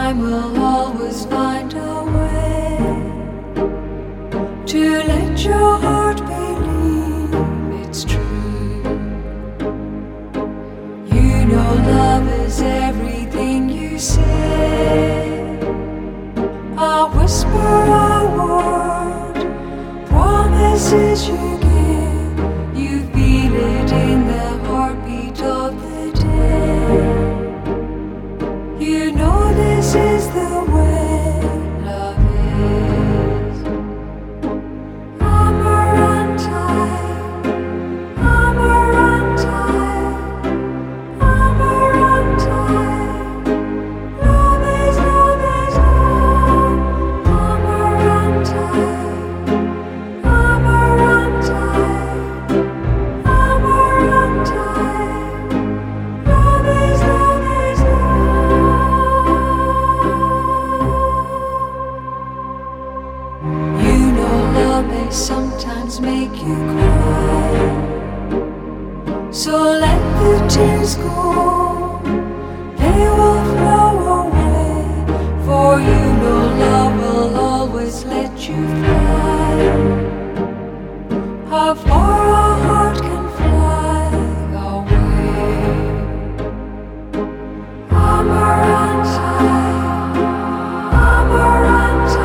time will always find a way to let your heart believe it's true. You know love is everything you say, a whisper, a word, promises you give. You feel it in the heartbeat of the day. You know this is the way love is. Amarante, Amarante, Amarante. Love is love. Amarante, Amarante, Amarante. Love is love. Love may sometimes make you cry, so let the tears go, they will flow away. For you know love will always let you fly. How far a heart can fly away. Amarante, Amarante.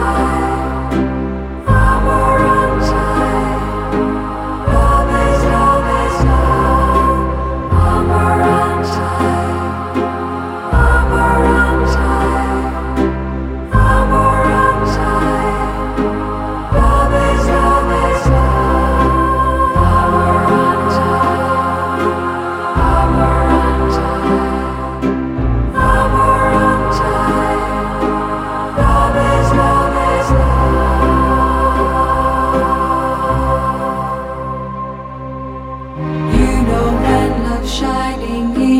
Shining